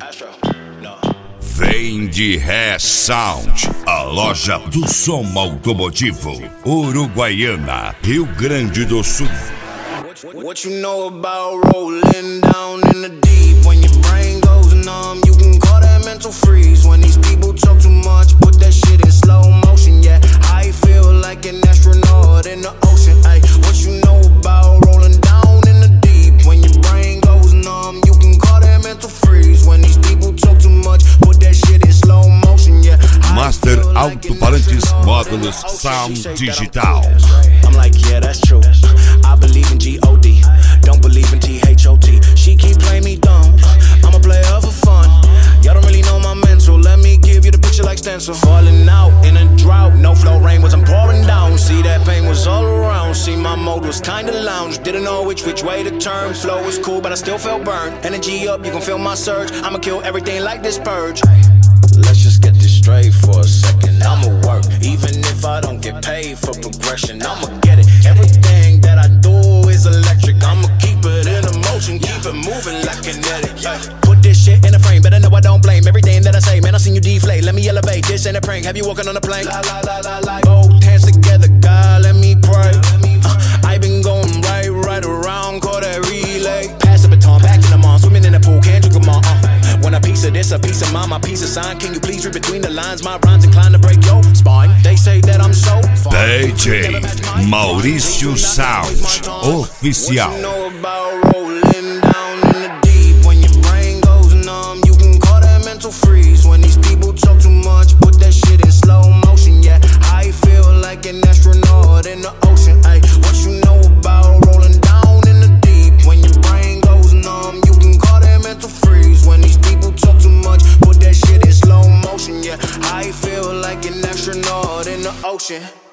Vem de Ré Sound, a loja do som automotivo, Uruguaiana, Rio Grande do Sul. What you know about rolling down in the deep? When your brain goes numb, you can call that mental freeze. When these people talk too much, put that shit in slow motion. Yeah, I feel like an astronaut in the ocean. Ay, what you know about rolling down in the deep? When your brain goes numb, you can call that mental freeze. When these people talk too much, put that shit in slow motion. Yeah, Master Alto-Falantes Módulos Sound Digital. I'm like, yeah, that's true. I believe in G-O-D, don't believe in T-H-O-T. She keep playing me dumb, I'm a player for fun. Y'all don't really know my mental, let me give you the picture like stencil. Falling out in a drought, no flow rain was I'm pouring down. See that pain was all around, see my mode was kinda lounge. Didn't know which way to turn, flow was cool but I still felt burned. Energy up, you can feel my surge, I'ma kill everything like this purge. Let's just get this straight for a second, I'ma work. Even if I don't get paid for progression, I'ma get it. Everything that I do is electric, I'ma keep it in a motion, keep it moving like kinetic. Put this shit in a frame, better know I don't blame everything that I say. Man, I seen you deflate, let me elevate, this ain't a prank. Have you walking on a plane? Both hands together, God, let me pray. I been going right around, call that relay. Pass the baton, back in the mall, swimming in the pool, can't drink them all. Want a piece of this, a piece of mine, my piece of sign. Can you please read between the lines? My rhymes inclined to break your spine. They say that I'm so fine. DJ Maurício Sound Oficial. What you know about rolling down in the deep? When your brain goes numb, you can call that mental freeze. When these people talk too much, put that shit in slow motion. Yeah, I feel like an astronaut in the ocean. Ay, what you know about rolling down in the deep? When your brain goes numb, you can call that mental freeze. When these people talk too much, put that shit in slow motion. Yeah, I feel like an astronaut in the ocean.